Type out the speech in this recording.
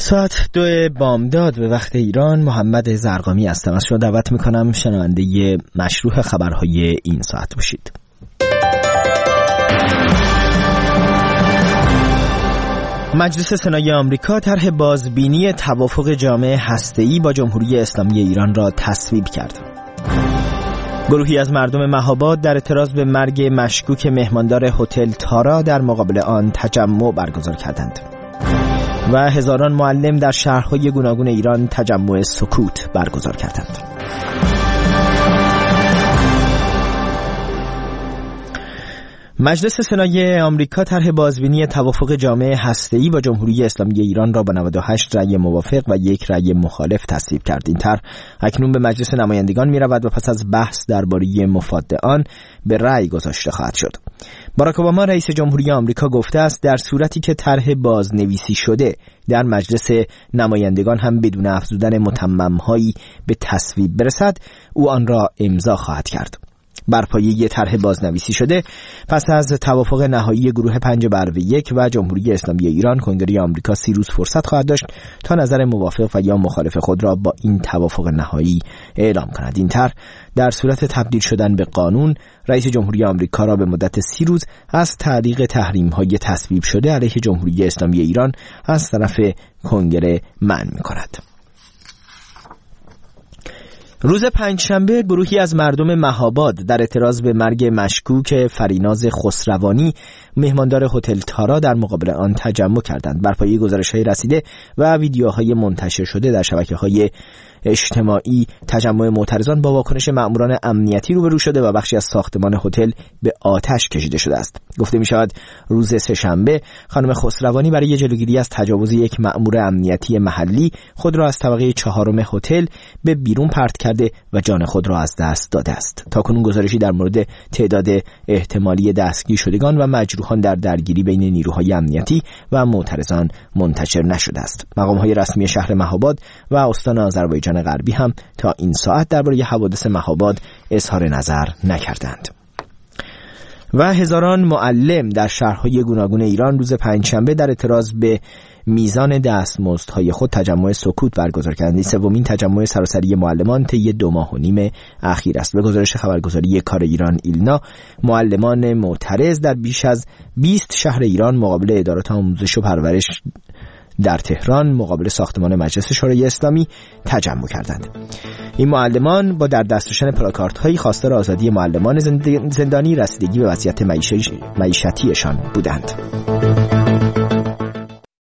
ساعت 2 بامداد به وقت ایران. محمد زرقامی هستم. از شما دعوت میکنم شنونده مشروع خبرهای این ساعت باشید. مجلس سنای آمریکا طرح بازبینی توافق جامع هسته‌ای با جمهوری اسلامی ایران را تصویب کرد. گروهی از مردم مهاباد در اعتراض به مرگ مشکوک مهماندار هتل تارا در مقابل آن تجمع برگزار کردند. و هزاران معلم در شهرهای گوناگون ایران تجمع سکوت برگزار کردند. مجلس سنای آمریکا طرح بازبینی توافق جامع هسته‌ای با جمهوری اسلامی ایران را با 98 رأی موافق و 1 رأی مخالف تصویب کرد. این طرح اکنون به مجلس نمایندگان می‌رود و پس از بحث درباره مفاد آن به رأی گذاشته خواهد شد. باراک اوباما رئیس جمهوری آمریکا گفته است در صورتی که طرح بازنویسی شده در مجلس نمایندگان هم بدون افزودن متمم‌هایی به تصویب برسد، او آن را امضا خواهد کرد. بر پایه طرح بازنویسی شده پس از توافق نهایی گروه 5/1 و جمهوری اسلامی ایران، کنگره آمریکا 30 روز فرصت خواهد داشت تا نظر موافق و یا مخالف خود را با این توافق نهایی اعلام کند. این طرح در صورت تبدیل شدن به قانون رئیس جمهوری آمریکا را به مدت 30 روز از تعلیق تحریم‌های تصویب شده علیه جمهوری اسلامی ایران از طرف کنگره منع می‌کند. روز پنجشنبه گروهی از مردم مهاباد در اعتراض به مرگ مشکوک فریناز خسروانی مهماندار هتل تارا در مقابل آن تجمع کردند. بر پایه گزارش‌های رسیده و ویدیوهای منتشر شده در شبکه‌های اجتماعی، تجمع معترضان با واکنش مأموران امنیتی روبرو شده و بخشی از ساختمان هتل به آتش کشیده شده است. گفته می‌شود روز سه‌شنبه خانم خسروانی برای جلوگیری از تجاوز یک مأمور امنیتی محلی خود را از طبقه 4 هتل به بیرون پرت کرده و جان خود را از دست داده است. تاکنون گزارشی در مورد تعداد احتمالی دستگیر شدگان و مجروحان در درگیری بین نیروهای امنیتی و معترضان منتشر نشده است. مقام‌های رسمی شهر مهاباد و استان آذربایجان غربی هم تا این ساعت درباره حوادث مهاباد اظهار نظر نکردند. و هزاران معلم در شهرهای گوناگون ایران روز پنجشنبه در اعتراض به میزان دستمزدهای خود تجمع سکوت برگزار کردند. سومین تجمع سراسری معلمان طی 2.5 ماه اخیر است. به گزارش خبرگزاری کار ایران ایلنا، معلمان معترض در بیش از 20 شهر ایران مقابل ادارات آموزش و پرورش در تهران مقابل ساختمان مجلس شورای اسلامی تجمع کردند. این معلمان با در دست داشتن پلاکاردهایی خواستار آزادی معلمان زندانی، رسیدگی به وضعیت معیشتیشان بودند.